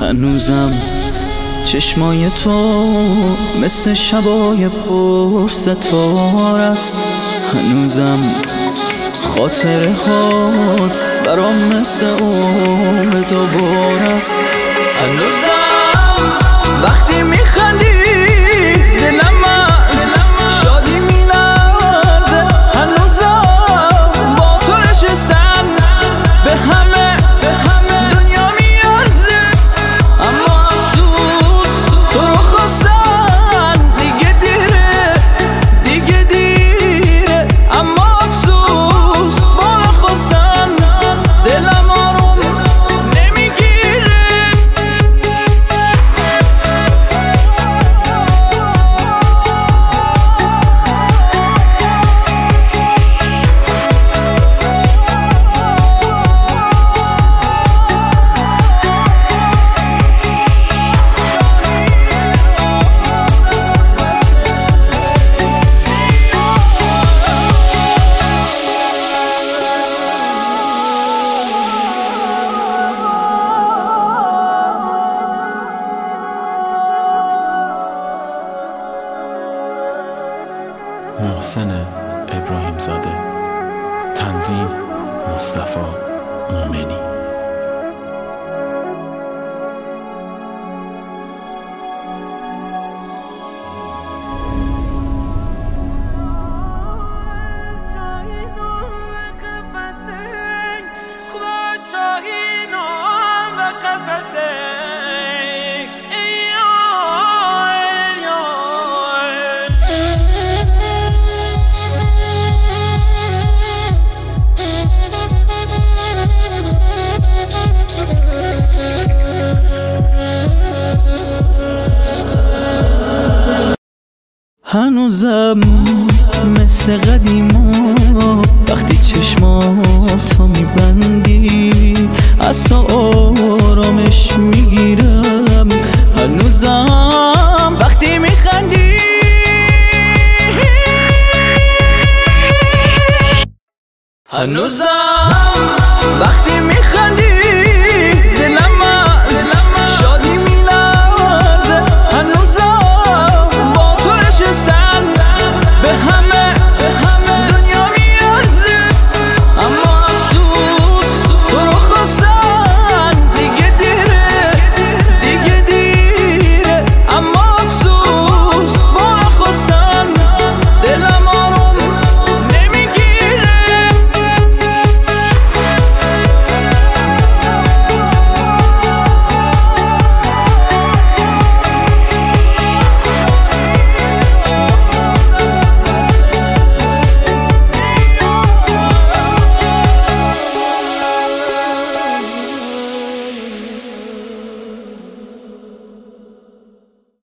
هنوزم چشمای تو مثل شبای پر ستاره است. هنوزم خاطره هات برام مثل عمر دوباره است. هنوزم وقتی میخندی دلم از شادی میلرزه. هنوزم با تو نشستن به همه دنیا میارزه. اما افسوس تو رو خواستن دیگه دیره. اما افسوس با نخواستن دلم آروم نمیگیره. محسن ابراهیم زاده، تنظیم مصطفی مومنی. هنوزم مثل قدیما وقتی چشماتو میبندی از تو آرامش میگیرم. هنوزم وقتی میخندی هنوزم وقتی